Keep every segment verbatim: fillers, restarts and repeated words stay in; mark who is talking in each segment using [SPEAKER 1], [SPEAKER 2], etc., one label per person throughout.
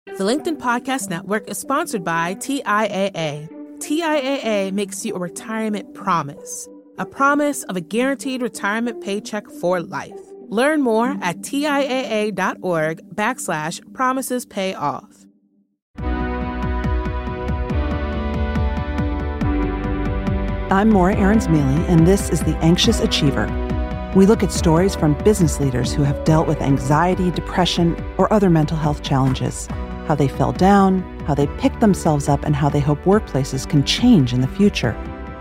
[SPEAKER 1] The LinkedIn Podcast Network is sponsored by T I A A. T I A A makes you a retirement promise, a promise of a guaranteed retirement paycheck for life. Learn more at TIAA.org backslash promises pay off.
[SPEAKER 2] I'm Maura Aarons-Mealy, and this is The Anxious Achiever. We look at stories from business leaders who have dealt with anxiety, depression, or other mental health challenges, how they fell down, how they picked themselves up, and how they hope workplaces can change in the future.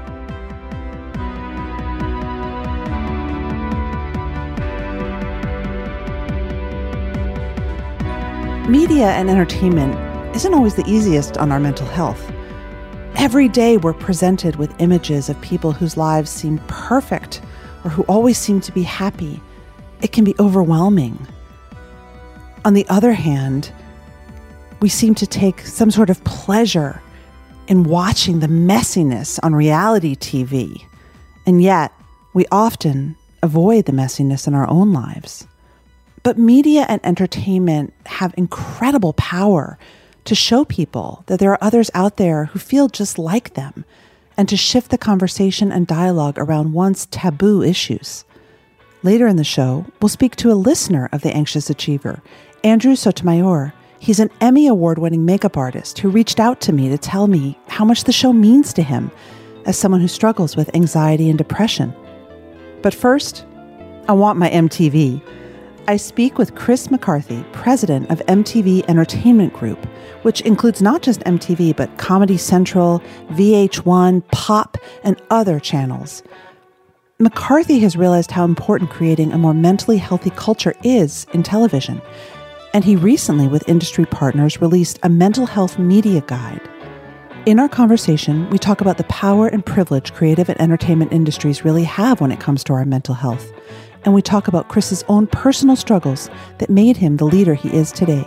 [SPEAKER 2] Media and entertainment isn't always the easiest on our mental health. Every day we're presented with images of people whose lives seem perfect or who always seem to be happy. It can be overwhelming. On the other hand, we seem to take some sort of pleasure in watching the messiness on reality T V, and yet we often avoid the messiness in our own lives. But media and entertainment have incredible power to show people that there are others out there who feel just like them, and to shift the conversation and dialogue around once taboo issues. Later in the show, we'll speak to a listener of The Anxious Achiever, Andrew Sotomayor. He's an Emmy Award-winning makeup artist who reached out to me to tell me how much the show means to him as someone who struggles with anxiety and depression. But first, I want my M T V. I speak with Chris McCarthy, president of M T V Entertainment Group, which includes not just M T V, but Comedy Central, V H one, Pop, and other channels. McCarthy has realized how important creating a more mentally healthy culture is in television, and he recently, with industry partners, released a mental health media guide. In our conversation, we talk about the power and privilege creative and entertainment industries really have when it comes to our mental health. And we talk about Chris's own personal struggles that made him the leader he is today.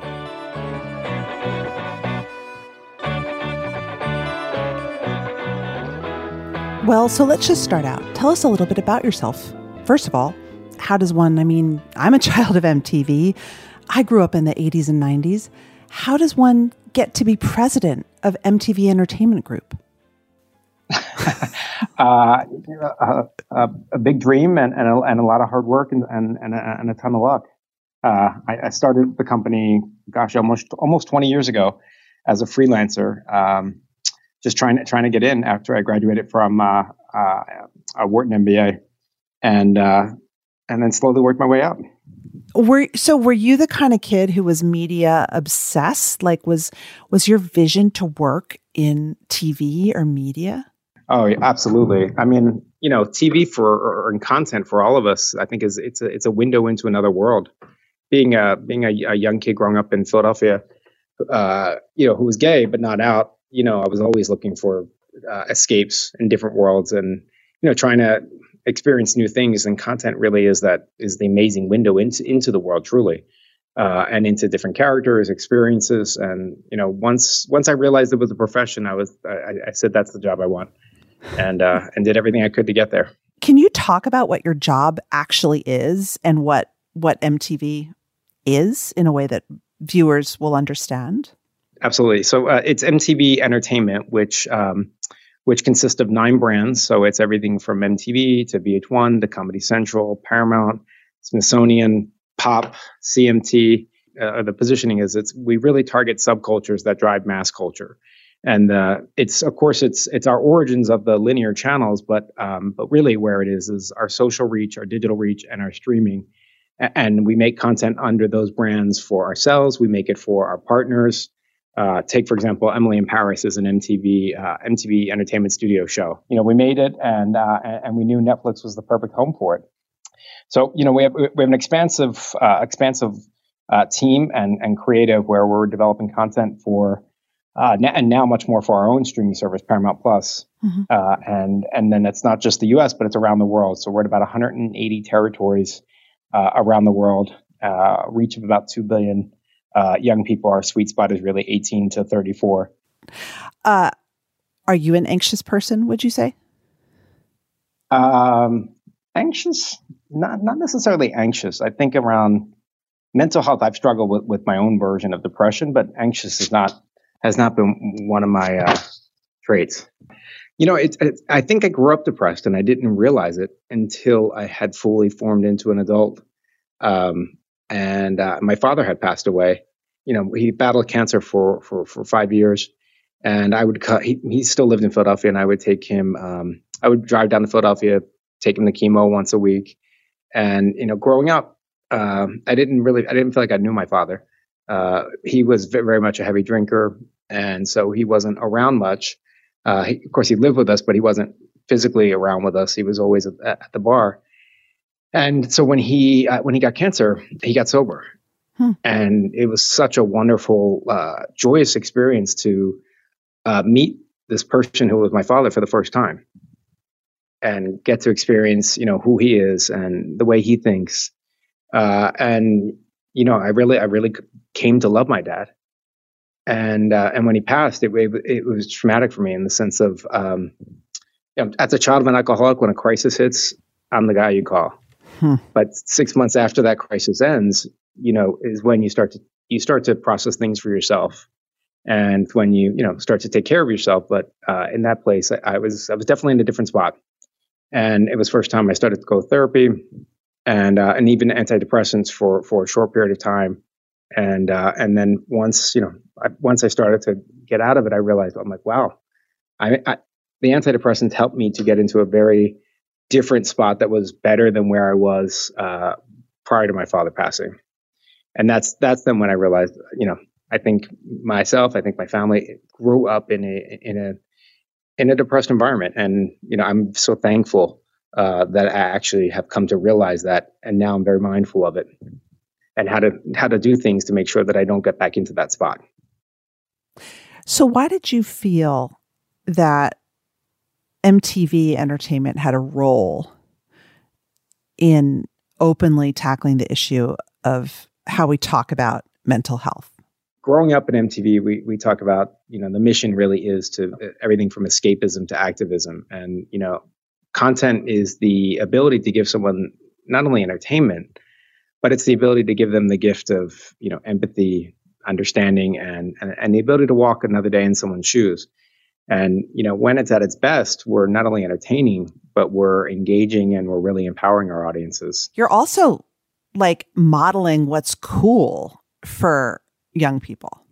[SPEAKER 2] Well, so let's just start out. Tell us a little bit about yourself. First of all, how does one, I mean, I'm a child of M T V. I grew up in the eighties and nineties. How does one get to be president of M T V Entertainment Group?
[SPEAKER 3] uh, a, a, a big dream and, and, a, and a lot of hard work and, and, and, a, and a ton of luck. Uh, I, I started the company, gosh, almost almost twenty years ago as a freelancer, um, just trying to, trying to get in after I graduated from uh, uh, a Wharton M B A, and uh, and then slowly worked my way up.
[SPEAKER 2] Were so were you the kind of kid who was media obsessed? Like, was was your vision to work in T V or media?
[SPEAKER 3] Oh, yeah, absolutely. I mean, you know, T V for or, or content for all of us, I think is it's a it's a window into another world. Being a being a, a young kid growing up in Philadelphia, uh, you know, who was gay but not out, you know, I was always looking for uh, escapes in different worlds, and you know, trying to experience new things. And content really is that is the amazing window into into the world, truly, uh, and into different characters, experiences. And you know, once once I realized it was a profession, I was I, I said that's the job I want. And uh, and did everything I could to get there.
[SPEAKER 2] Can you talk about what your job actually is and what what M T V is in a way that viewers will understand?
[SPEAKER 3] Absolutely. So uh, it's M T V Entertainment, which um, which consists of nine brands. So it's everything from M T V to V H one to Comedy Central, Paramount, Smithsonian, Pop, C M T. Uh, the positioning is it's we really target subcultures that drive mass culture. And uh, it's, of course, it's it's our origins of the linear channels, but um, but really where it is is our social reach, our digital reach, and our streaming. A- and we make content under those brands for ourselves. We make it for our partners. Uh, take, for example, Emily in Paris is an M T V uh, M T V Entertainment Studio show. You know, we made it, and uh, and we knew Netflix was the perfect home for it. So, you know, we have we have an expansive uh, expansive uh, team and and creative where we're developing content for. Uh, and now much more for our own streaming service, Paramount Plus. Mm-hmm. Uh, and and then it's not just the U S, but it's around the world. So we're at about one hundred eighty territories uh, around the world, uh, reach of about two billion uh, young people. Our sweet spot is really eighteen to thirty-four.
[SPEAKER 2] Uh, are you an anxious person, would you say?
[SPEAKER 3] Um, anxious? Not not necessarily anxious. I think around mental health, I've struggled with, with my own version of depression, but anxious is not has not been one of my uh, traits. You know, it's it, I think I grew up depressed, and I didn't realize it until I had fully formed into an adult. Um, and uh, my father had passed away. You know, he battled cancer for for for five years, and I would cut. He, he still lived in Philadelphia, and I would take him. Um, I would drive down to Philadelphia, take him to chemo once a week, and you know, growing up, um, I didn't really, I didn't feel like I knew my father. Uh, he was very much a heavy drinker, and so he wasn't around much. Uh, he, of course, he lived with us, but he wasn't physically around with us. He was always at, at the bar. And so when he uh, when he got cancer, he got sober, hmm. and it was such a wonderful, uh, joyous experience to uh, meet this person who was my father for the first time, and get to experience, you know, who he is and the way he thinks. Uh, and you know, I really, I really came to love my dad. And uh, and when he passed, it, it it was traumatic for me in the sense of, um, you know, as a child of an alcoholic, when a crisis hits, I'm the guy you call. Hmm. But six months after that crisis ends, you know, is when you start to you start to process things for yourself, and when you you know start to take care of yourself. But uh, in that place, I, I was I was definitely in a different spot, and it was the first time I started to go to therapy, and uh, and even antidepressants for for a short period of time. And uh, and then once you know I, once I started to get out of it, I realized I'm like, wow, I, I, the antidepressants helped me to get into a very different spot that was better than where I was uh, prior to my father passing. And that's that's then when I realized, you know, I think myself, I think my family grew up in a in a in a depressed environment, and you know, I'm so thankful uh, that I actually have come to realize that, and now I'm very mindful of it. And how to how to do things to make sure that I don't get back into that spot.
[SPEAKER 2] So why did you feel that M T V Entertainment had a role in openly tackling the issue of how we talk about mental health?
[SPEAKER 3] Growing up in M T V, we we talk about, you know, the mission really is to uh, everything from escapism to activism. And, you know, content is the ability to give someone not only entertainment, but it's the ability to give them the gift of, you know, empathy, understanding, and, and and the ability to walk another day in someone's shoes. And, you know, when it's at its best, we're not only entertaining, but we're engaging and we're really empowering our audiences.
[SPEAKER 2] You're also like modeling what's cool for young people.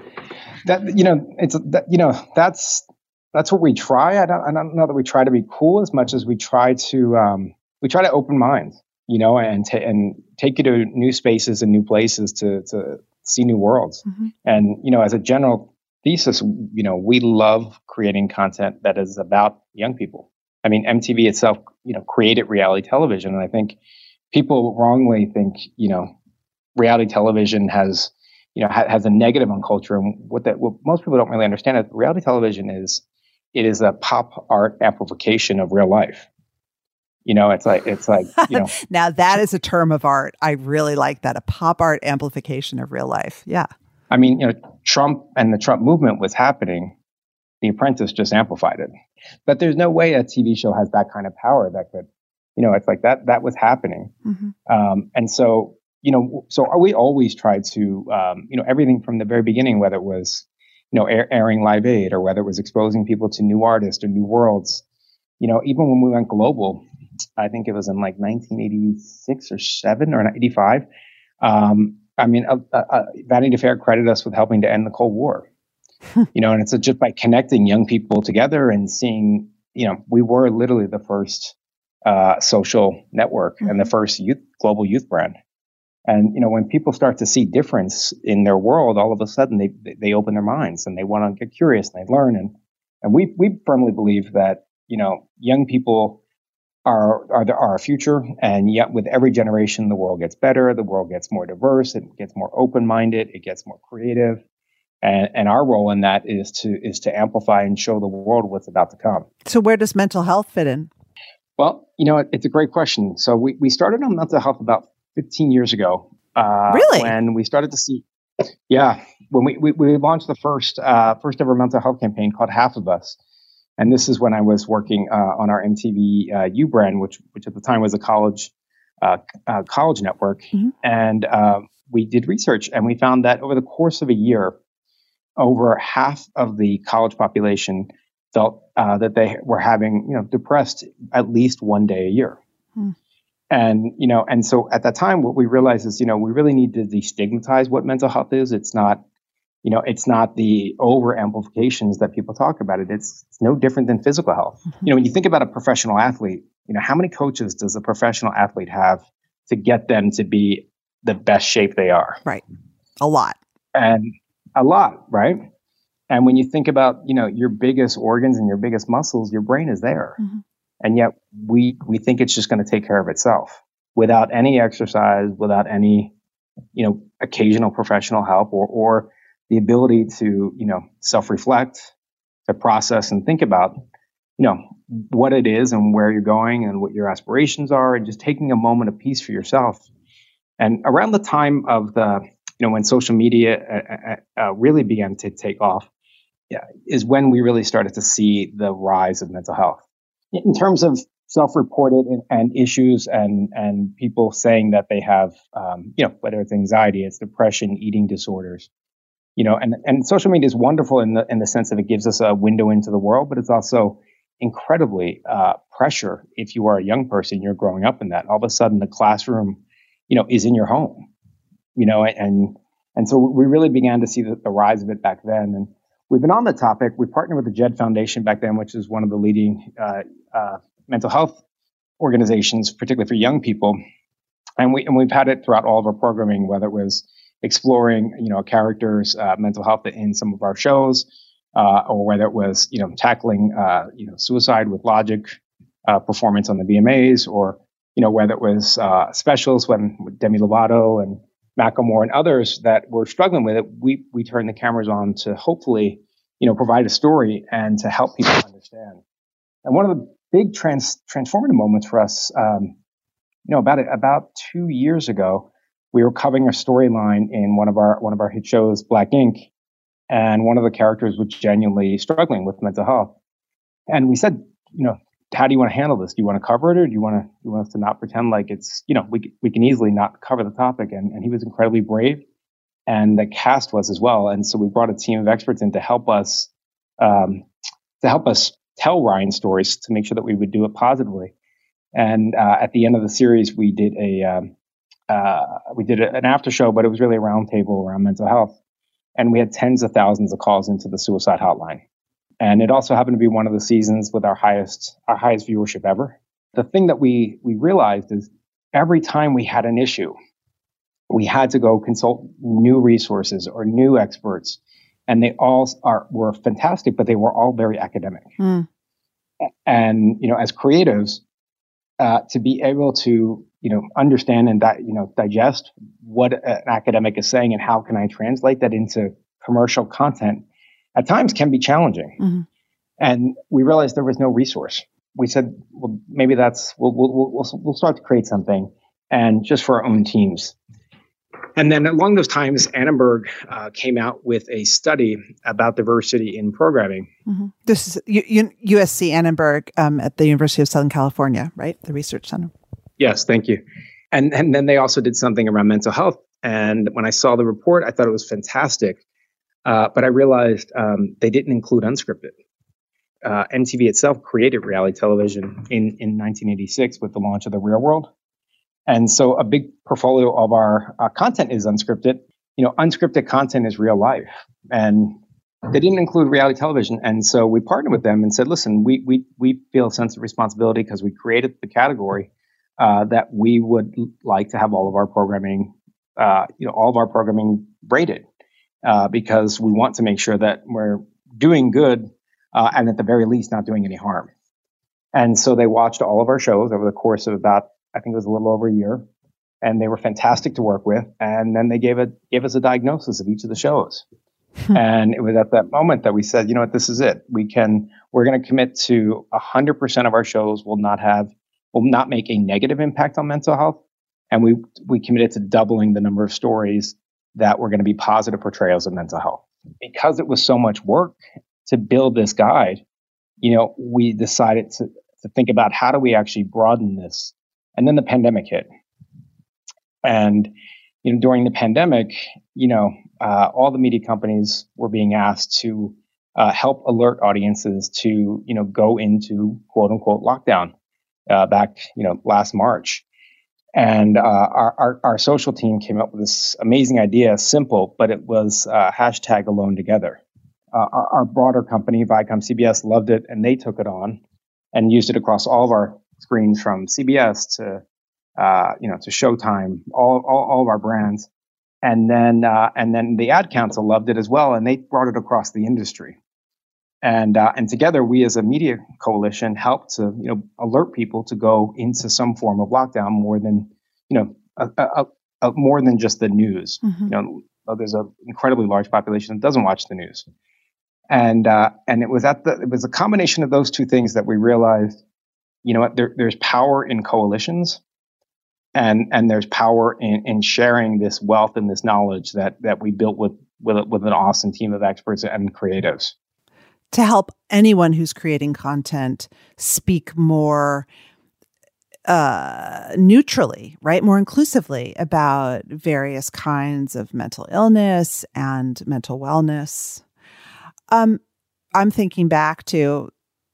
[SPEAKER 3] That, you know, it's that, you know, that's that's what we try. I don't I don't know that we try to be cool as much as we try to um, we try to open minds. You know, and ta- and take you to new spaces and new places to to see new worlds. Mm-hmm. And you know, as a general thesis, you know, we love creating content that is about young people. I mean, M T V itself, you know, created reality television, and I think people wrongly think, you know, reality television has, you know, ha- has a negative on culture. And what that what most people don't really understand is reality television is it is a pop art amplification of real life. You know, it's like, it's like, you know.
[SPEAKER 2] Now that is a term of art. I really like that. A pop art amplification of real life. Yeah.
[SPEAKER 3] I mean, you know, Trump and the Trump movement was happening. The Apprentice just amplified it. But there's no way a T V show has that kind of power that could, you know, it's like that, that was happening. Mm-hmm. Um, and so, you know, so we always tried to, um, you know, everything from the very beginning, whether it was, you know, air, airing Live Aid or whether it was exposing people to new artists or new worlds, you know, even when we went global, I think it was in like nineteen eighty-six or seven or eighty-five. Um, I mean, uh, uh, Vanity Fair credited us with helping to end the Cold War. You know, and it's just by connecting young people together and seeing, you know, we were literally the first uh, social network mm-hmm. and the first youth global youth brand. And you know, when people start to see difference in their world, all of a sudden they they open their minds and they want to get curious and they learn. And and we we firmly believe that, you know, young people are are the, are our future, and yet with every generation, the world gets better, the world gets more diverse, it gets more open-minded, it gets more creative, and and our role in that is to is to amplify and show the world what's about to come.
[SPEAKER 2] So where does mental health fit in?
[SPEAKER 3] Well, you know, it, it's a great question. So we we started on mental health about fifteen years ago.
[SPEAKER 2] Uh, really?
[SPEAKER 3] When we started to see, yeah, when we we, we launched the first uh, first ever mental health campaign called Half of Us. And this is when I was working uh, on our M T V uh, U brand, which which at the time was a college uh, uh, college network. Mm-hmm. And um, we did research and we found that over the course of a year, over half of the college population felt uh, that they were having, you know, depressed at least one day a year. Hmm. And, you know, and so at that time, what we realized is, you know, we really need to destigmatize what mental health is. It's not, you know, it's not the over amplifications that people talk about it. It's, it's no different than physical health. Mm-hmm. You know, when you think about a professional athlete, you know, how many coaches does a professional athlete have to get them to be the best shape they are?
[SPEAKER 2] Right. A lot.
[SPEAKER 3] And a lot, right? And when you think about, you know, your biggest organs and your biggest muscles, your brain is there. Mm-hmm. And yet we we think it's just going to take care of itself without any exercise, without any, you know, occasional professional help or or the ability to, you know, self-reflect, to process and think about, you know, what it is and where you're going and what your aspirations are, and just taking a moment of peace for yourself. And around the time of the, you know, when social media uh, uh, really began to take off, yeah, is when we really started to see the rise of mental health. In terms of self-reported and, and issues and, and people saying that they have, um, you know, whether it's anxiety, it's depression, eating disorders, you know, and, and social media is wonderful in the, in the sense that it gives us a window into the world, but it's also incredibly uh, pressure. If you are a young person, you're growing up in that, all of a sudden the classroom, you know, is in your home, you know, and, and so we really began to see the, the rise of it back then. And we've been on the topic. We partnered with the Jed Foundation back then, which is one of the leading uh, uh, mental health organizations, particularly for young people. And, we, and we've had it throughout all of our programming, whether it was exploring, you know, a character's uh, mental health in some of our shows, uh, or whether it was, you know, tackling, uh, you know, suicide with Logic uh, performance on the V M As, or, you know, whether it was uh, specials when with Demi Lovato and Macklemore and others that were struggling with it, we we turned the cameras on to hopefully, you know, provide a story and to help people understand. And one of the big trans transformative moments for us, um, you know, about about two years ago, we were covering a storyline in one of our one of our hit shows, Black Ink, and one of the characters was genuinely struggling with mental health. And we said, you know, how do you want to handle this? Do you want to cover it, or do you want to you want us to not pretend like it's, you know, we we can easily not cover the topic? And, and he was incredibly brave, and the cast was as well. And so we brought a team of experts in to help us um, to help us tell Ryan's stories, to make sure that we would do it positively. And uh, at the end of the series, we did a um, uh, we did a, an after show, but it was really a roundtable around mental health, and we had tens of thousands of calls into the suicide hotline. And it also happened to be one of the seasons with our highest our highest viewership ever. The thing that we we realized is every time we had an issue, we had to go consult new resources or new experts, and they all are were fantastic, but they were all very academic. Mm. And you know, as creatives, uh, to be able to you know understand and di- you know digest what an academic is saying and how can I translate that into commercial content, at times can be challenging. Mm-hmm. And we realized there was no resource. We said, well, maybe that's, we'll, we'll, we'll, we'll start to create something, and just for our own teams. And then along those times, Annenberg uh, came out with a study about diversity in programming.
[SPEAKER 2] Mm-hmm. This is U- U- U S C Annenberg um, at the University of Southern California, right? The research center.
[SPEAKER 3] Yes, thank you. And, and then they also did something around mental health. And when I saw the report, I thought it was fantastic. Uh, but I realized um, they didn't include unscripted. Uh, M T V itself created reality television in, in nineteen eighty-six with the launch of The Real World. And so a big portfolio of our uh, content is unscripted. You know, unscripted content is real life. And they didn't include reality television. And so we partnered with them and said, listen, we we we feel a sense of responsibility because we created the category uh, that we would like to have all of our programming, uh, you know, all of our programming rated. Uh, because we want to make sure that we're doing good uh, and at the very least not doing any harm. And so they watched all of our shows over the course of about, I think it was a little over a year, and they were fantastic to work with. And then they gave it gave us a diagnosis of each of the shows. And it was at that moment that we said, you know what, this is it. We can, we're going to commit to one hundred percent of our shows will not have, will not make a negative impact on mental health. And we we committed to doubling the number of stories that were going to be positive portrayals of mental health. Because it was so much work to build this guide, you know, we decided to, to think about how do we actually broaden this. And then the pandemic hit. And you know, during the pandemic, you know, uh, all the media companies were being asked to uh, help alert audiences to, you know, go into quote unquote lockdown uh, back, you know, last March. And uh, our, our our social team came up with this amazing idea, simple, but it was uh, hashtag Alone Together. Uh, our, our broader company, Viacom C B S, loved it, and they took it on and used it across all of our screens, from C B S to uh, you know to Showtime, all, all all of our brands. And then uh, and then the Ad Council loved it as well, and they brought it across the industry. And uh, and together, we as a media coalition helped to you know alert people to go into some form of lockdown, more than you know a, a, a, more than just the news. Mm-hmm. You know, there's an incredibly large population that doesn't watch the news, and uh, and it was at the it was a combination of those two things that we realized, you know what, there, there's power in coalitions, and and there's power in, in sharing this wealth and this knowledge that that we built with with with an awesome team of experts and creatives,
[SPEAKER 2] to help anyone who's creating content speak more uh, neutrally, right? More inclusively about various kinds of mental illness and mental wellness. Um, I'm thinking back to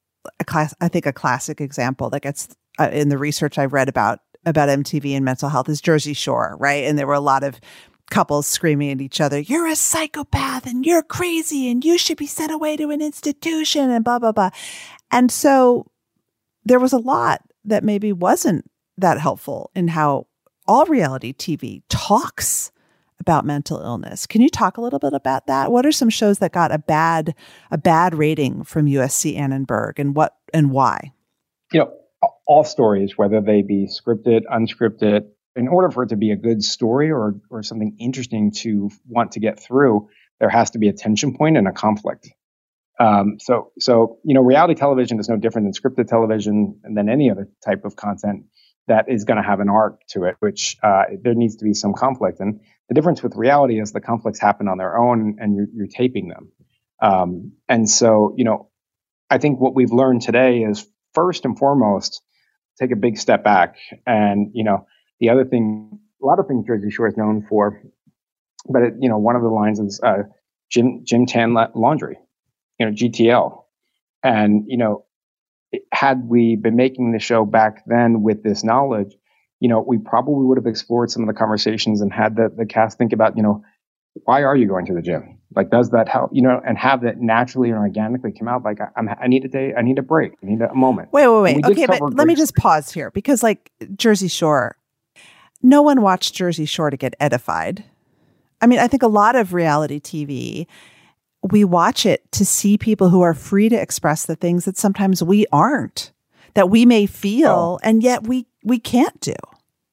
[SPEAKER 2] a class, I think a classic example that gets uh, in the research I've read about, about M T V and mental health is Jersey Shore, right? And there were a lot of couples screaming at each other, "You're a psychopath and you're crazy and you should be sent away to an institution," and blah, blah, blah. And so there was a lot that maybe wasn't that helpful in how all reality T V talks about mental illness. Can you talk a little bit about that? What are some shows that got a bad a bad rating from U S C Annenberg, and what and why?
[SPEAKER 3] You know, all stories, whether they be scripted, unscripted, in order for it to be a good story or or something interesting to want to get through, there has to be a tension point and a conflict. Um, so, so you know, reality television is no different than scripted television and than any other type of content that is going to have an arc to it, which uh, there needs to be some conflict. And the difference with reality is the conflicts happen on their own, and you're, you're taping them. Um, and so, you know, I think what we've learned today is, first and foremost, take a big step back. And you know, the other thing, a lot of things Jersey Shore is known for, but it, you know, one of the lines is uh, Jim Jim Tan Laundry, you know, G T L. And you know, had we been making the show back then with this knowledge, you know, we probably would have explored some of the conversations and had the the cast think about, you know, why are you going to the gym? Like, does that help? You know, and have that naturally and organically come out. Like, I, I'm, I need a day, I need a break, I need a moment.
[SPEAKER 2] Wait, wait, wait. Okay, but let me just pause here, because like Jersey Shore, no one watched Jersey Shore to get edified. I mean, I think a lot of reality T V, we watch it to see people who are free to express the things that sometimes we aren't, that we may feel, oh. and yet we, we can't do.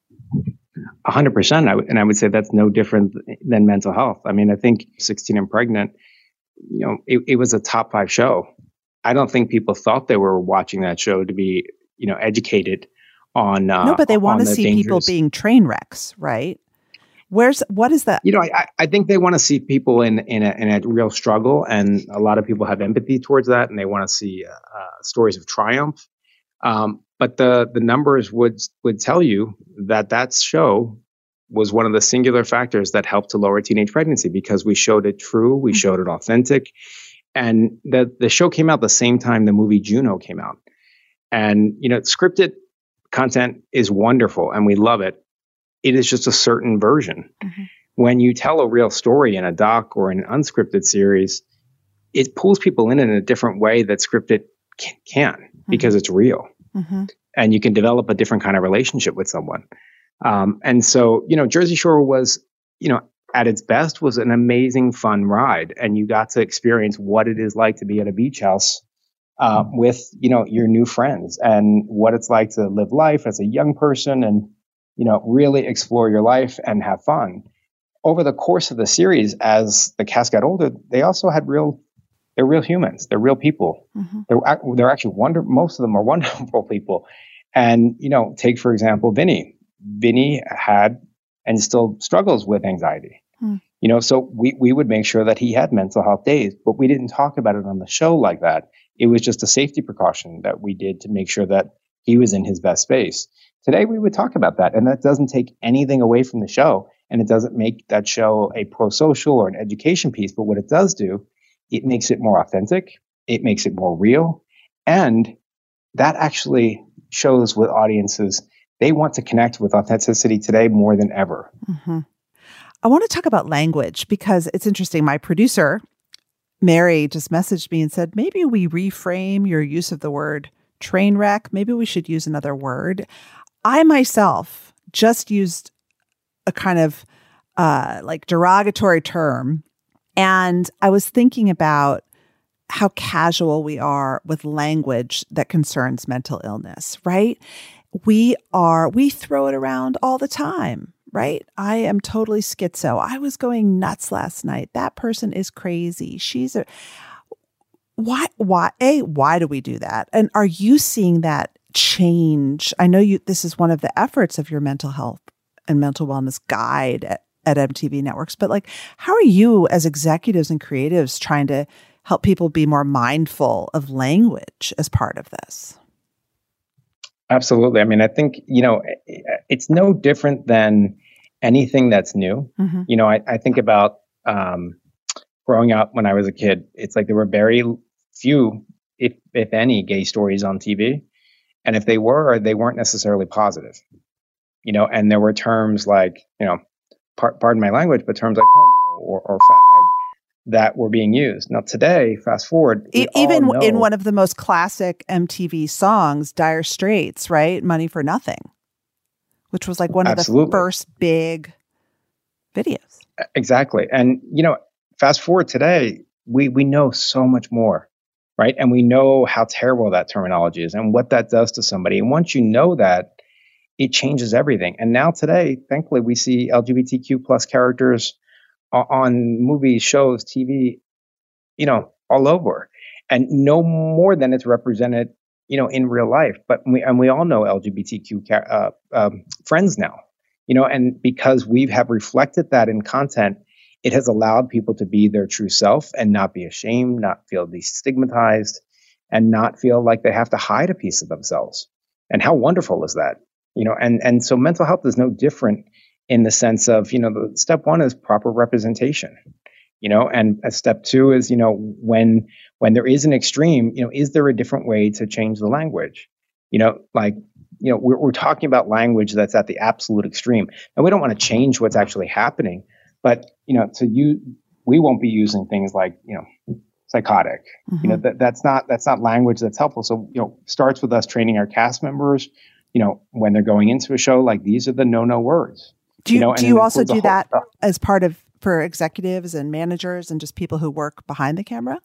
[SPEAKER 3] A hundred percent. And I would say that's no different than mental health. I mean, I think sixteen and Pregnant, you know, it, it was a top five show. I don't think people thought they were watching that show to be, you know, educated on. Uh,
[SPEAKER 2] no, but they want to
[SPEAKER 3] the
[SPEAKER 2] see
[SPEAKER 3] dangers.
[SPEAKER 2] People being train wrecks, right? Where's, what is that?
[SPEAKER 3] You know, I, I think they want to see people in, in a, in a real struggle. And a lot of people have empathy towards that. And they want to see uh, uh, stories of triumph. Um, but the, the numbers would, would tell you that that show was one of the singular factors that helped to lower teenage pregnancy, because we showed it true. We showed it authentic. And the, the show came out the same time the movie Juno came out. And, you know, scripted content is wonderful and we love it. It is just a certain version. Mm-hmm. When you tell a real story in a doc or in an unscripted series, it pulls people in in a different way that scripted can, mm-hmm. because it's real. Mm-hmm. And you can develop a different kind of relationship with someone. Um, and so, you know, Jersey Shore was, you know, at its best was an amazing, fun ride. And you got to experience what it is like to be at a beach house uh, mm-hmm. with, you know, your new friends, and what it's like to live life as a young person and, you know, really explore your life and have fun. Over the course of the series, as the cast got older, they also had real, they're real humans. They're real people. Mm-hmm. They're, they're actually wonder, most of them are wonderful people. And, you know, take, for example, Vinny. Vinny had and still struggles with anxiety. Mm. You know, so we, we would make sure that he had mental health days, but we didn't talk about it on the show like that. It was just a safety precaution that we did to make sure that he was in his best space. Today, we would talk about that, and that doesn't take anything away from the show. And it doesn't make that show a pro-social or an education piece, but what it does do, it makes it more authentic, it makes it more real, and that actually shows with audiences, they want to connect with authenticity today more than ever.
[SPEAKER 2] Mm-hmm. I want to talk about language because it's interesting. My producer, Mary, just messaged me and said, maybe we reframe your use of the word train wreck. Maybe we should use another word. I myself just used a kind of uh, like derogatory term. And I was thinking about how casual we are with language that concerns mental illness, right? We are, we throw it around all the time, right? I am totally schizo. I was going nuts last night. That person is crazy. She's a, why, why, A, why do we do that? And are you seeing that change? I know you, this is one of the efforts of your mental health and mental wellness guide at, at M T V Networks, but like, how are you as executives and creatives trying to help people be more mindful of language as part of this?
[SPEAKER 3] Absolutely. I mean, I think, you know, it's no different than anything that's new. Mm-hmm. You know, I, I think about um, growing up when I was a kid, it's like there were very few, if if any, gay stories on T V. And if they were, they weren't necessarily positive. You know, and there were terms like, you know, par- pardon my language, but terms like homo or, or fag that were being used. Now today, fast forward,
[SPEAKER 2] e- even in one of the most classic M T V songs, Dire Straits, right? Money for Nothing, which was like one
[SPEAKER 3] Absolutely.
[SPEAKER 2] of the first big videos.
[SPEAKER 3] Exactly. And, you know, fast forward today, we, we know so much more, right? And we know how terrible that terminology is and what that does to somebody. And once you know that, it changes everything. And now today, thankfully, we see L G B T Q plus characters on movies, shows, T V, you know, all over, and no more than it's represented, you know, in real life. But we and we all know L G B T Q uh, um, friends now, you know, and because we have reflected that in content, it has allowed people to be their true self and not be ashamed, not feel destigmatized, and not feel like they have to hide a piece of themselves. And how wonderful is that, you know? And and so mental health is no different. In the sense of, you know, the step one is proper representation, you know, and a step two is, you know, when when there is an extreme, you know, is there a different way to change the language? You know, like, you know, we're, we're talking about language that's at the absolute extreme, and we don't want to change what's actually happening. But, you know, to you, we won't be using things like, you know, psychotic. Mm-hmm. You know, that that's not that's not language that's helpful. So, you know, starts with us training our cast members, you know, when they're going into a show, like these are the no-no words.
[SPEAKER 2] Do you,
[SPEAKER 3] you know,
[SPEAKER 2] do you also do that stuff. As part of for executives and managers and just people who work behind the camera?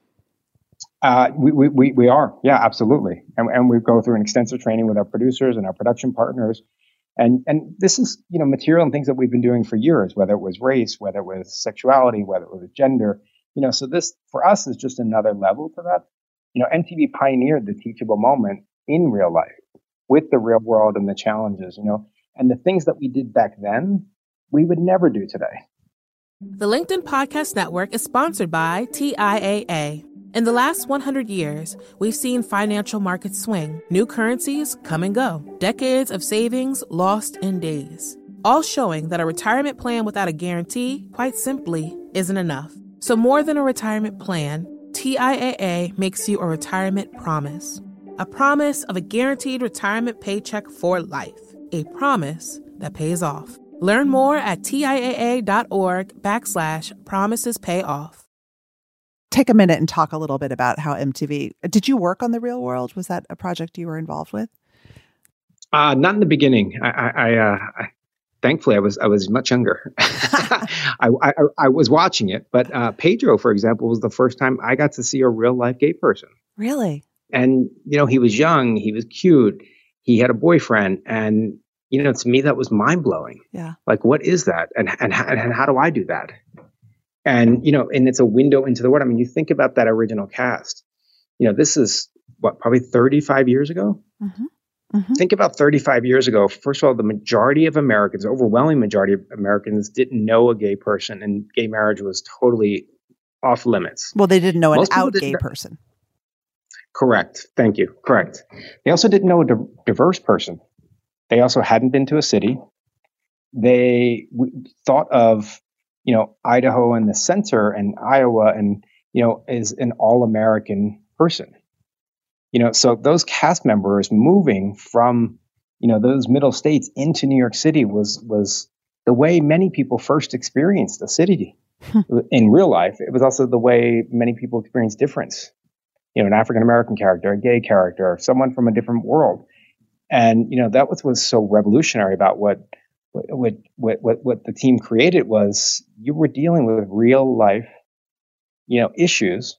[SPEAKER 3] Uh, we, we, we, we are. Yeah, absolutely. And, and we go through an extensive training with our producers and our production partners. And, and this is, you know, material and things that we've been doing for years, whether it was race, whether it was sexuality, whether it was gender, you know, so this for us is just another level to that. You know, M T V pioneered the teachable moment in real life with the real world and the challenges, you know. And the things that we did back then, we would never do today.
[SPEAKER 1] The LinkedIn Podcast Network is sponsored by T I A A. In the last one hundred years, we've seen financial markets swing, new currencies come and go, decades of savings lost in days, all showing that a retirement plan without a guarantee, quite simply, isn't enough. So more than a retirement plan, T I A A makes you a retirement promise. A promise of a guaranteed retirement paycheck for life. A promise that pays off. Learn more at TIAA.org backslash promises pay off.
[SPEAKER 2] Take a minute and talk a little bit about how M T V, did you work on The Real World? Was that a project you were involved with?
[SPEAKER 3] Uh, not in the beginning. I, I, I, uh, I thankfully I was, I was much younger. I, I, I was watching it, but uh, Pedro, for example, was the first time I got to see a real life gay person.
[SPEAKER 2] Really?
[SPEAKER 3] And, you know, he was young, he was cute. He had a boyfriend, and, you know, to me, that was mind blowing.
[SPEAKER 2] Yeah.
[SPEAKER 3] Like, what is that? And, and, and how do I do that? And, you know, and it's a window into the world. I mean, you think about that original cast, you know, this is what, probably thirty-five years ago. Mm-hmm. Mm-hmm. Think about thirty-five years ago. First of all, the majority of Americans, the overwhelming majority of Americans didn't know a gay person, and gay marriage was totally off limits.
[SPEAKER 2] Well, they didn't know an out gay person.
[SPEAKER 3] Correct. Thank you. Correct. They also didn't know a di- diverse person. They also hadn't been to a city. they w- thought of, you know, Idaho and the center and Iowa and, you know, as an all-American person. You know, so those cast members moving from, you know, those middle states into New York City was was the way many people first experienced the city in real life. It was also the way many people experienced difference. You know, an African American character, a gay character, someone from a different world. And, you know, that was was so revolutionary about what what what what what the team created was you were dealing with real life, you know, issues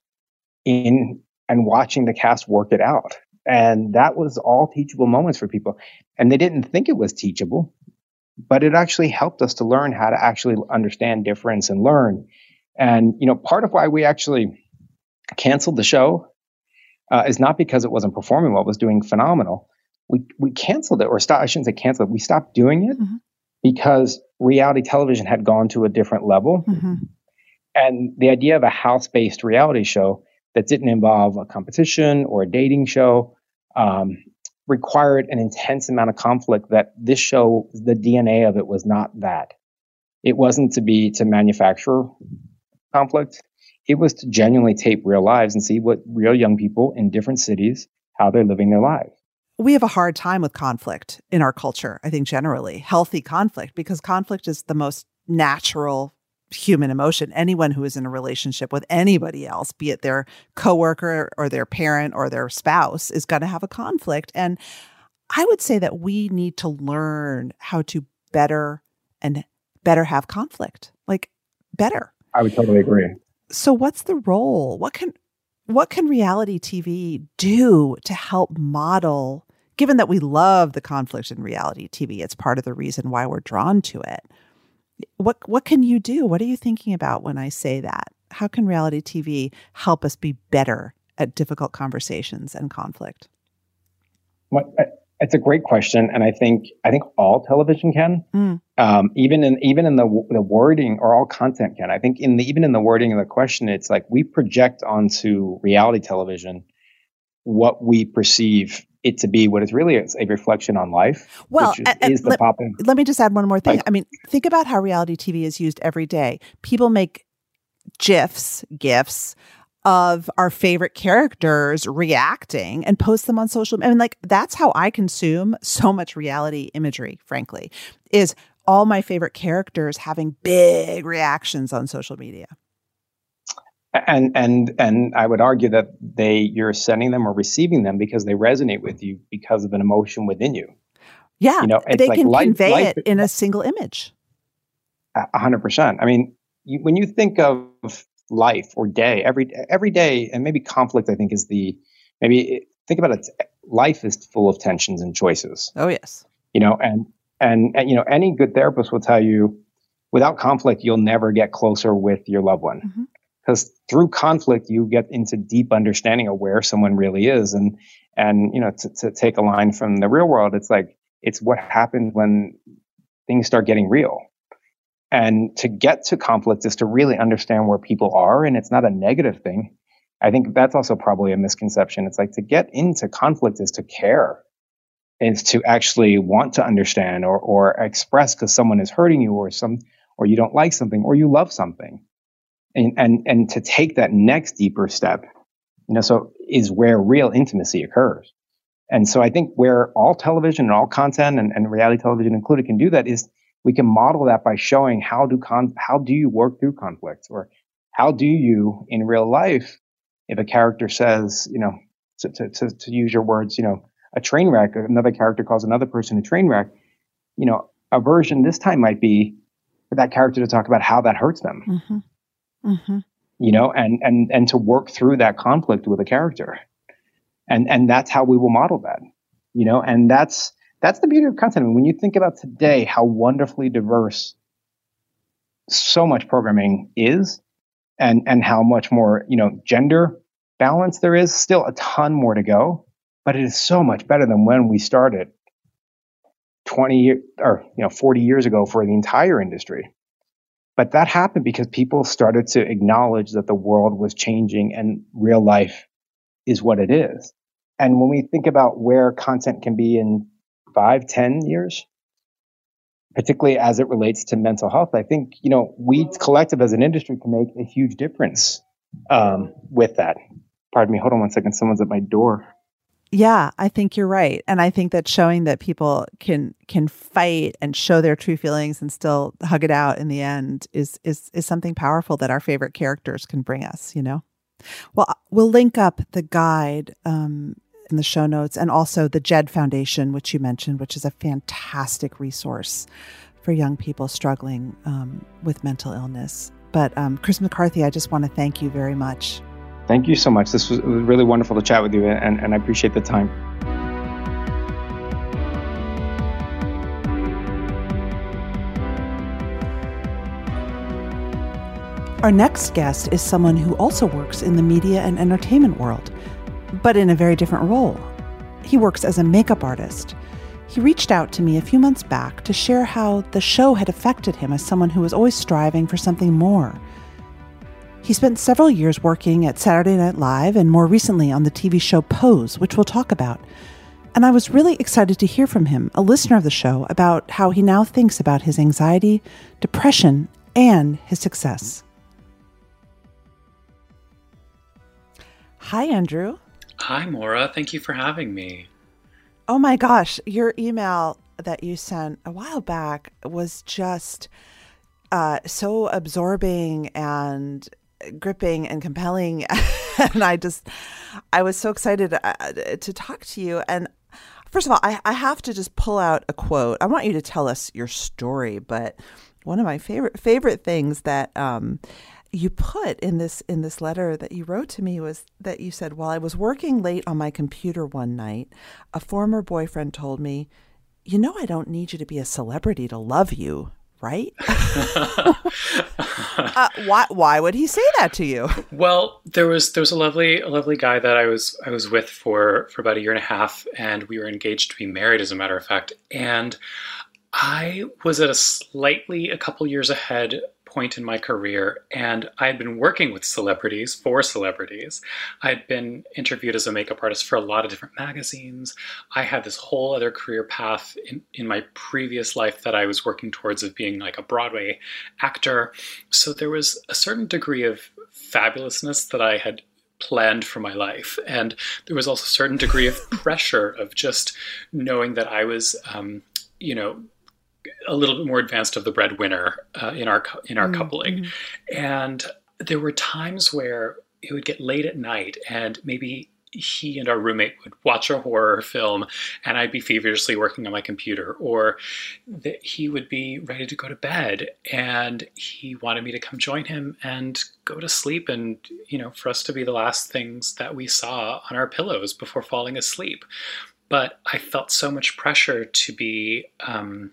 [SPEAKER 3] in and watching the cast work it out. And that was all teachable moments for people. And they didn't think it was teachable, but it actually helped us to learn how to actually understand difference and learn. And, you know, part of why we actually canceled the show uh, is not because it wasn't performing well, it was doing phenomenal. We we canceled it, or stop, I shouldn't say canceled it. We stopped doing it mm-hmm. because reality television had gone to a different level. Mm-hmm. And the idea of a house-based reality show that didn't involve a competition or a dating show um, required an intense amount of conflict that this show, the D N A of it was not that. It wasn't to be to manufacture conflict. It was to genuinely tape real lives and see what real young people in different cities, how they're living their lives.
[SPEAKER 2] We have a hard time with conflict in our culture, I think generally, healthy conflict, because conflict is the most natural human emotion. Anyone who is in a relationship with anybody else, be it their coworker or their parent or their spouse, is going to have a conflict. And I would say that we need to learn how to better and better have conflict, like better.
[SPEAKER 3] I would totally agree.
[SPEAKER 2] So what's the role? What can what can reality T V do to help model, given that we love the conflict in reality T V, it's part of the reason why we're drawn to it. What what can you do? What are you thinking about when I say that? How can reality T V help us be better at difficult conversations and conflict?
[SPEAKER 3] Well, it's a great question, and I think I think all television can, mm. um, even in even in the the wording, or all content can. I think in the even in the wording of the question, it's like we project onto reality television what we perceive it to be, what is really a, a reflection on life.
[SPEAKER 2] Well,
[SPEAKER 3] which is,
[SPEAKER 2] and, and
[SPEAKER 3] is the
[SPEAKER 2] let,
[SPEAKER 3] popping.
[SPEAKER 2] Let me just add one more thing.
[SPEAKER 3] Like,
[SPEAKER 2] I mean, think about how reality T V is used every day. People make GIFs, GIFs of our favorite characters reacting and post them on social media. I mean, like, that's how I consume so much reality imagery, frankly, is all my favorite characters having big reactions on social media.
[SPEAKER 3] And and and I would argue that they you're sending them or receiving them because they resonate with you because of an emotion within you.
[SPEAKER 2] Yeah,
[SPEAKER 3] you know, it's
[SPEAKER 2] they
[SPEAKER 3] like
[SPEAKER 2] can
[SPEAKER 3] life,
[SPEAKER 2] convey
[SPEAKER 3] life,
[SPEAKER 2] it in a single image.
[SPEAKER 3] A hundred percent. I mean, you, when you think of life or day, every every day, and maybe conflict, I think is the maybe think about it. Life is full of tensions and choices.
[SPEAKER 2] Oh yes.
[SPEAKER 3] You know, and and, and you know, any good therapist will tell you, without conflict, you'll never get closer with your loved one. Mm-hmm. Because through conflict, you get into deep understanding of where someone really is. And, and you know, to, to take a line from the real world, it's like, it's what happens when things start getting real. And to get to conflict is to really understand where people are. And it's not a negative thing. I think that's also probably a misconception. It's like to get into conflict is to care. Is to actually want to understand or, or express because someone is hurting you or some, or you don't like something or you love something. And, and and to take that next deeper step, you know, so is where real intimacy occurs. And so I think where all television and all content and, and reality television included can do that is we can model that by showing how do con how do you work through conflict, or how do you in real life, if a character says, you know, to to to, to use your words, you know, a train wreck, another character calls another person a train wreck, you know, a version this time might be for that character to talk about how that hurts them. Mm-hmm. Mm-hmm. You know, and, and, and to work through that conflict with a character. And, and that's how we will model that, you know, and that's, that's the beauty of content. I mean, when you think about today, how wonderfully diverse so much programming is, and, and how much more, you know, gender balance there is, still a ton more to go, but it is so much better than when we started twenty or, you know, forty years ago for the entire industry. But that happened because people started to acknowledge that the world was changing and real life is what it is. And when we think about where content can be in five, ten years, particularly as it relates to mental health. I think, you know, we collective as an industry can make a huge difference um, with that. Pardon me. Hold on one second. Someone's at my door.
[SPEAKER 2] Yeah, I think you're right. And I think that showing that people can can fight and show their true feelings and still hug it out in the end is is is something powerful that our favorite characters can bring us, you know? Well, we'll link up the guide um, in the show notes, and also the Jed Foundation, which you mentioned, which is a fantastic resource for young people struggling um, with mental illness. But um, Chris McCarthy, I just want to thank you very much.
[SPEAKER 3] Thank you so much. This was, it was really wonderful to chat with you, and, and I appreciate the time.
[SPEAKER 2] Our next guest is someone who also works in the media and entertainment world, but in a very different role. He works as a makeup artist. He reached out to me a few months back to share how the show had affected him as someone who was always striving for something more. He spent several years working at Saturday Night Live and more recently on the T V show Pose, which we'll talk about. And I was really excited to hear from him, a listener of the show, about how he now thinks about his anxiety, depression, and his success. Hi, Andrew.
[SPEAKER 4] Hi, Maura. Thank you for having me.
[SPEAKER 2] Oh my gosh, your email that you sent a while back was just uh, so absorbing and gripping and compelling. And I just, I was so excited uh, to talk to you. And first of all, I, I have to just pull out a quote. I want you to tell us your story, but one of my favorite favorite things that um, you put in this in this letter that you wrote to me was that you said, while I was working late on my computer one night, a former boyfriend told me, you know, I don't need you to be a celebrity to love you, right? uh, why why would he say that to you?
[SPEAKER 4] Well, there was there was a lovely a lovely guy that I was I was with for for about a year and a half, and we were engaged to be married, as a matter of fact. And I was at a slightly a couple years ahead point in my career, and I had been working with celebrities for celebrities. I'd been interviewed as a makeup artist for a lot of different magazines. I had this whole other career path in, in my previous life that I was working towards, of being like a Broadway actor. So there was a certain degree of fabulousness that I had planned for my life. And there was also a certain degree of pressure of just knowing that I was, um, you know, a little bit more advanced of the breadwinner uh, in our in our mm-hmm. coupling. And there were times where it would get late at night, and maybe he and our roommate would watch a horror film, and I'd be feverishly working on my computer, or that he would be ready to go to bed, and he wanted me to come join him and go to sleep, and, you know, for us to be the last things that we saw on our pillows before falling asleep. But I felt so much pressure to be um,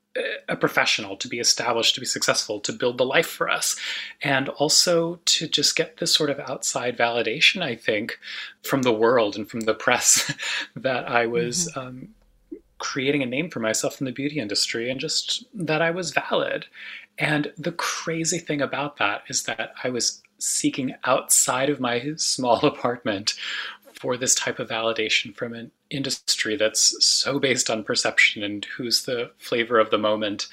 [SPEAKER 4] a professional, to be established, to be successful, to build the life for us, and also to just get this sort of outside validation, I think, from the world and from the press that I was mm-hmm. um, creating a name for myself in the beauty industry, and just that I was valid. And the crazy thing about that is that I was seeking outside of my small apartment for this type of validation from an industry that's so based on perception and who's the flavor of the moment,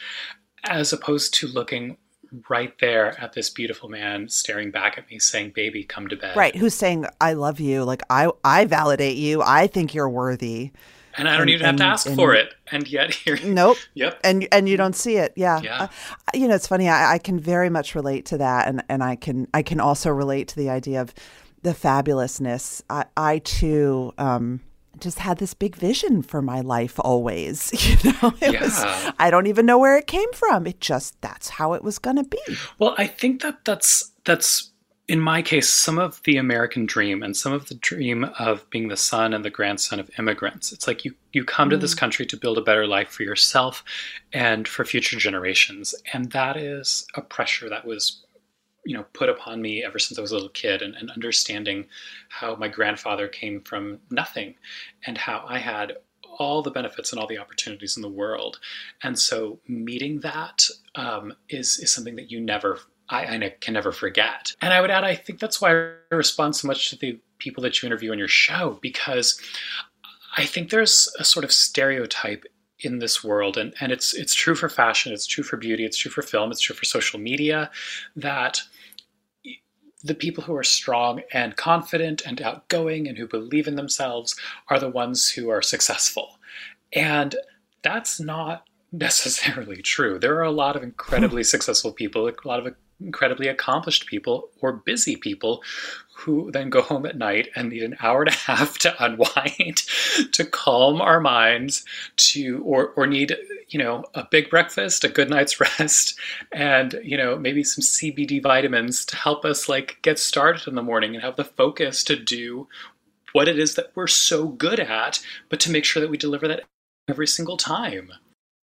[SPEAKER 4] as opposed to looking right there at this beautiful man staring back at me saying, baby, come to bed.
[SPEAKER 2] Right. Who's saying, I love you. Like, I, I validate you. I think you're worthy.
[SPEAKER 4] And I don't and, even have and, to ask and, for it. And yet here.
[SPEAKER 2] Nope.
[SPEAKER 4] Yep.
[SPEAKER 2] And and you don't see it. Yeah.
[SPEAKER 4] Yeah.
[SPEAKER 2] Uh, you know, it's funny. I, I can very much relate to that. And, and I can I can also relate to the idea of the fabulousness. I, I too um, just had this big vision for my life always. You know, it
[SPEAKER 4] yeah.
[SPEAKER 2] was, I don't even know where it came from. It just, that's how it was going to be.
[SPEAKER 4] Well, I think that that's, that's in my case, some of the American dream and some of the dream of being the son and the grandson of immigrants. It's like you, you come mm. to this country to build a better life for yourself and for future generations. And that is a pressure that was, you know, put upon me ever since I was a little kid, and, and understanding how my grandfather came from nothing and how I had all the benefits and all the opportunities in the world. And so meeting that um, is, is something that you never, I, I can never forget. And I would add, I think that's why I respond so much to the people that you interview on your show, because I think there's a sort of stereotype in this world, and, and it's it's true for fashion, it's true for beauty, it's true for film, it's true for social media, that the people who are strong and confident and outgoing and who believe in themselves are the ones who are successful. And that's not necessarily true. There are a lot of incredibly successful people, a lot of incredibly accomplished people or busy people who then go home at night and need an hour and a half to unwind, to calm our minds, to or or need, you know, a big breakfast, a good night's rest, and, you know, maybe some C B D vitamins to help us like get started in the morning and have the focus to do what it is that we're so good at, but to make sure that we deliver that every single time.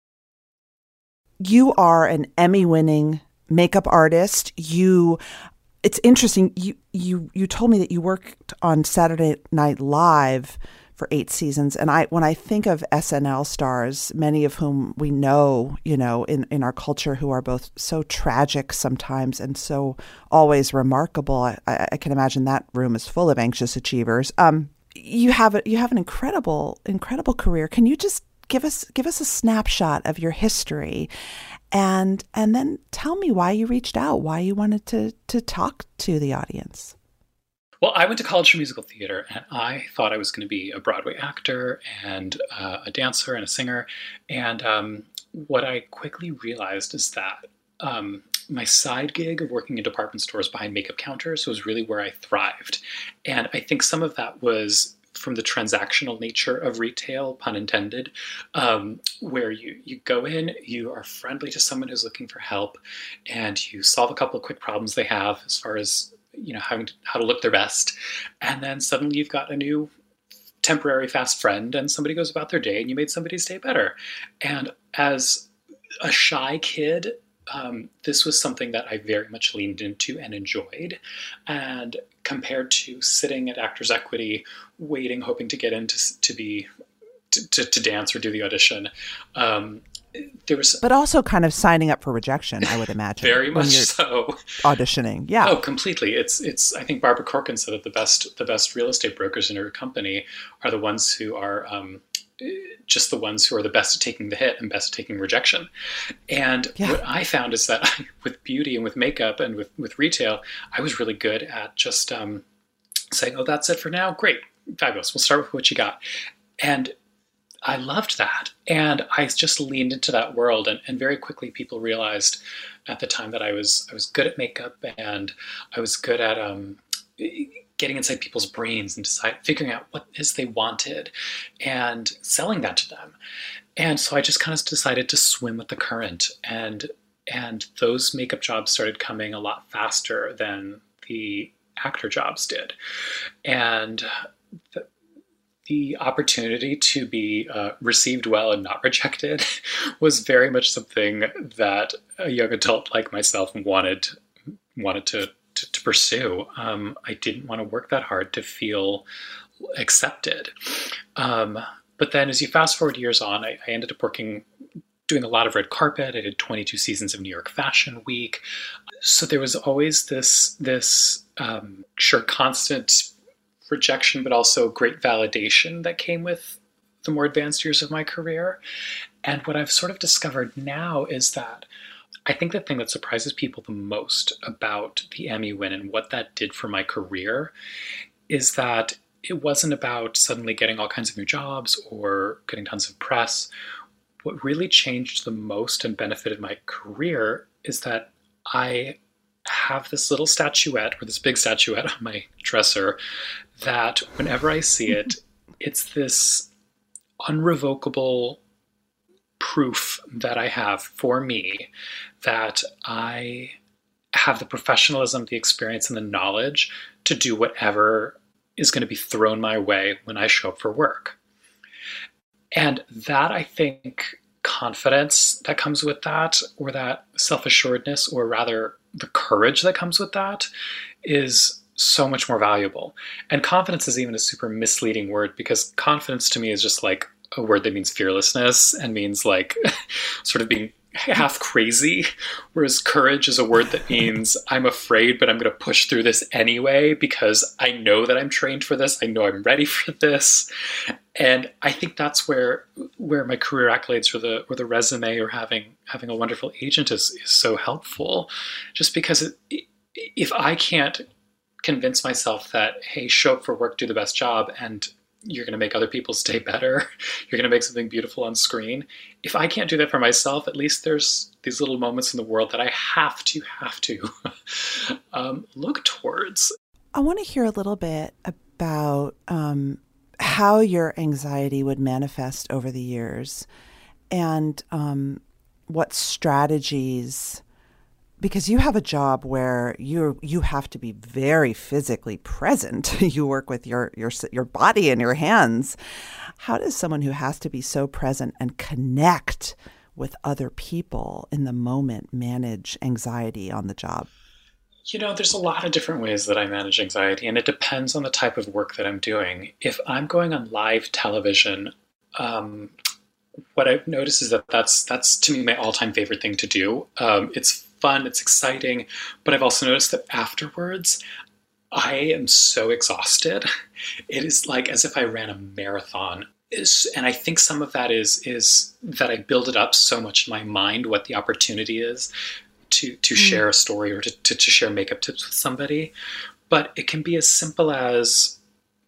[SPEAKER 2] You are an Emmy-winning makeup artist. You, it's interesting. You you you told me that you worked on Saturday Night Live for eight seasons, and I when I think of S N L stars, many of whom we know, you know, in in our culture, who are both so tragic sometimes and so always remarkable, I, I can imagine that room is full of anxious achievers. Um, you have a, you have an incredible incredible career. Can you just give us give us a snapshot of your history? And and then tell me why you reached out, why you wanted to to talk to the audience.
[SPEAKER 4] Well, I went to college for musical theater, and I thought I was going to be a Broadway actor and uh, a dancer and a singer. And um, what I quickly realized is that um, my side gig of working in department stores behind makeup counters was really where I thrived. And I think some of that was from the transactional nature of retail, pun intended, um, where you, you go in, you are friendly to someone who's looking for help, and you solve a couple of quick problems they have as far as, you know, having to, how to look their best. And then suddenly you've got a new temporary fast friend, and somebody goes about their day and you made somebody's day better. And as a shy kid, um, this was something that I very much leaned into and enjoyed. And compared to sitting at Actors Equity, waiting, hoping to get in to, to be, to, to, to dance or do the audition, um, there was,
[SPEAKER 2] but also kind of signing up for rejection, I would imagine.
[SPEAKER 4] Very much so.
[SPEAKER 2] Auditioning, yeah.
[SPEAKER 4] Oh, completely. It's it's. I think Barbara Corcoran said that the best the best real estate brokers in her company are the ones who are um, just the ones who are the best at taking the hit and best at taking rejection. And yeah. What I found is that with beauty and with makeup and with with retail, I was really good at just um, saying, "Oh, that's it for now. Great, fabulous. We'll start with what you got." And I loved that. And I just leaned into that world. And, and very quickly people realized at the time that I was I was good at makeup, and I was good at um, getting inside people's brains and decide, figuring out what it is they wanted and selling that to them. And so I just kind of decided to swim with the current. And and those makeup jobs started coming a lot faster than the actor jobs did. And the, The opportunity to be uh, received well and not rejected was very much something that a young adult like myself wanted wanted to to, to pursue. Um, I didn't want to work that hard to feel accepted. Um, but then, as you fast forward years on, I, I ended up working, doing a lot of red carpet. I did twenty-two seasons of New York Fashion Week. So there was always this this um, sure constant rejection, but also great validation that came with the more advanced years of my career. And what I've sort of discovered now is that I think the thing that surprises people the most about the Emmy win and what that did for my career is that it wasn't about suddenly getting all kinds of new jobs or getting tons of press. What really changed the most and benefited my career is that I have this little statuette, or this big statuette on my dresser, that whenever I see it, it's this unrevocable proof that I have for me that I have the professionalism, the experience, and the knowledge to do whatever is going to be thrown my way when I show up for work. And that, I think, confidence that comes with that, or that self-assuredness, or rather the courage that comes with that, is so much more valuable. And confidence is even a super misleading word, because confidence to me is just like a word that means fearlessness and means like sort of being half crazy, whereas courage is a word that means I'm afraid, but I'm going to push through this anyway because I know that I'm trained for this. I know I'm ready for this. And I think that's where where my career accolades or the or the resume or having having a wonderful agent is, is so helpful. Just because it, if I can't convince myself that, hey, show up for work, do the best job, and you're going to make other people's day better, you're going to make something beautiful on screen. If I can't do that for myself, at least there's these little moments in the world that I have to, have to um, look towards.
[SPEAKER 2] I want to hear a little bit about um, how your anxiety would manifest over the years and um, what strategies, because you have a job where you you have to be very physically present. You work with your your your body and your hands. How does someone who has to be so present and connect with other people in the moment manage anxiety on the job?
[SPEAKER 4] You know, there's a lot of different ways that I manage anxiety, and it depends on the type of work that I'm doing. If I'm going on live television, um, what I've noticed is that that's, that's to me, my all-time favorite thing to do. Um, it's fun, it's exciting, but I've also noticed that afterwards, I am so exhausted. It is like as if I ran a marathon. And I think some of that is, is that I build it up so much in my mind, what the opportunity is to to mm. share a story or to, to, to share makeup tips with somebody. But it can be as simple as,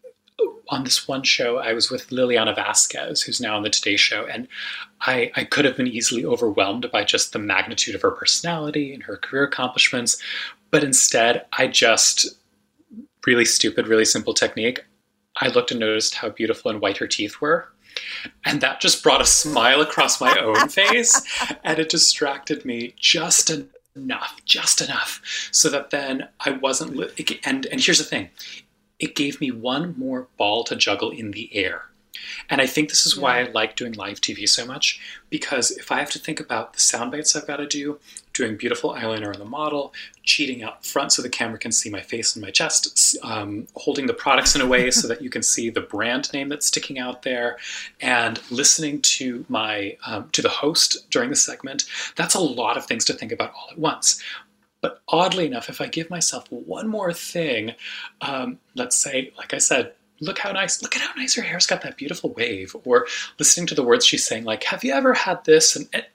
[SPEAKER 4] on this one show, I was with Liliana Vasquez, who's now on the Today Show, and I, I could have been easily overwhelmed by just the magnitude of her personality and her career accomplishments. But instead, I just, really stupid, really simple technique, I looked and noticed how beautiful and white her teeth were. And that just brought a smile across my own face, and it distracted me just enough, just enough, so that then I wasn't, li- and, and here's the thing, it gave me one more ball to juggle in the air. And I think this is yeah. why I like doing live T V so much, because if I have to think about the sound bites I've got to do, doing beautiful eyeliner on the model, cheating out front so the camera can see my face and my chest, um, holding the products in a way so that you can see the brand name that's sticking out there, and listening to my um, to the host during the segment, that's a lot of things to think about all at once. But oddly enough, if I give myself one more thing, um, let's say, like I said, look how nice, look at how nice her hair's got that beautiful wave, or listening to the words she's saying, like, have you ever had this? And, and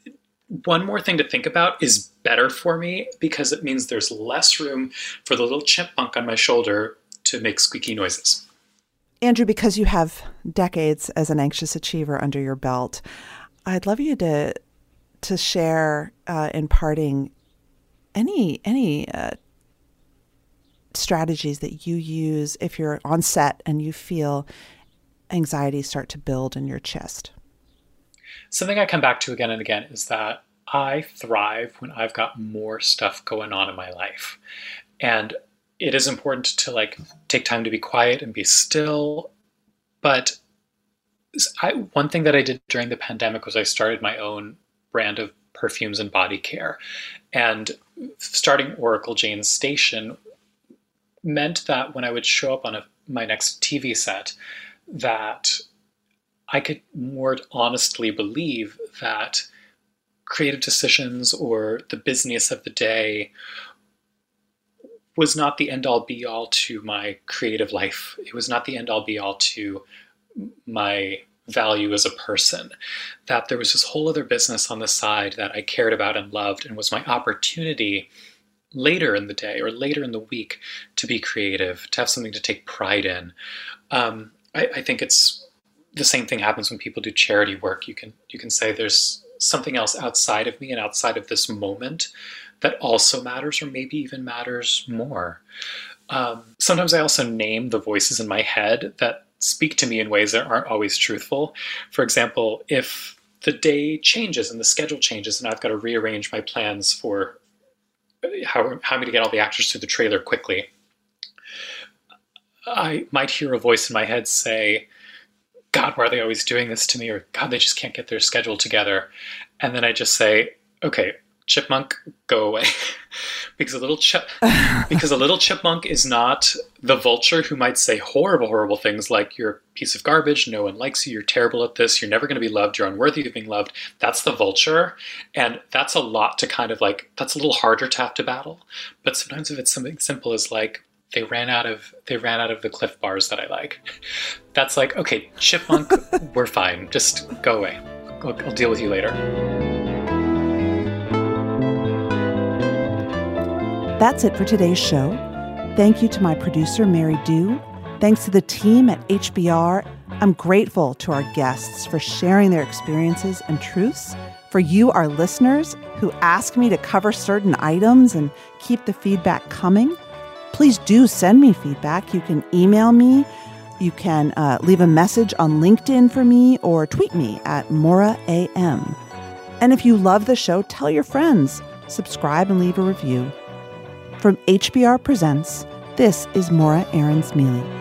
[SPEAKER 4] one more thing to think about is better for me, because it means there's less room for the little chipmunk on my shoulder to make squeaky noises.
[SPEAKER 2] Andrew, because you have decades as an anxious achiever under your belt, I'd love you to to share uh, in parting any any uh, strategies that you use if you're on set and you feel anxiety start to build in your chest.
[SPEAKER 4] Something I come back to again and again is that I thrive when I've got more stuff going on in my life. And it is important to like take time to be quiet and be still. But I, one thing that I did during the pandemic was I started my own brand of perfumes and body care. And starting Oracle Jane Station meant that when I would show up on a, my next T V set, that I could more honestly believe that creative decisions or the business of the day was not the end-all be-all to my creative life. It was not the end-all be-all to my value as a person. That there was this whole other business on the side that I cared about and loved, and was my opportunity later in the day or later in the week to be creative, to have something to take pride in. Um, I, I think it's the same thing happens when people do charity work. You can you can say there's something else outside of me and outside of this moment that also matters, or maybe even matters more. Um, sometimes I also name the voices in my head that speak to me in ways that aren't always truthful. For example, if the day changes and the schedule changes and I've got to rearrange my plans for how, how I'm going to get all the actors to the trailer quickly, I might hear a voice in my head say, God, why are they always doing this to me? Or God, they just can't get their schedule together. And then I just say, okay, chipmunk, go away. because a little chip, because a little chipmunk is not the vulture who might say horrible, horrible things like you're a piece of garbage, no one likes you, you're terrible at this, you're never going to be loved, you're unworthy of being loved. That's the vulture. And that's a lot to kind of like, that's a little harder to have to battle. But sometimes if it's something simple as like, they ran out of they ran out of the Cliff bars that I like. That's like, okay, Chipmunk, we're fine. Just go away. I'll, I'll deal with you later.
[SPEAKER 2] That's it for today's show. Thank you to my producer, Mary Dew. Thanks to the team at H B R. I'm grateful to our guests for sharing their experiences and truths. For you, our listeners, who ask me to cover certain items and keep the feedback coming, please do send me feedback. You can email me. You can uh, leave a message on LinkedIn for me or tweet me at Maura A M. And if you love the show, tell your friends. Subscribe and leave a review. From H B R Presents, this is Maura Aarons-Mealy.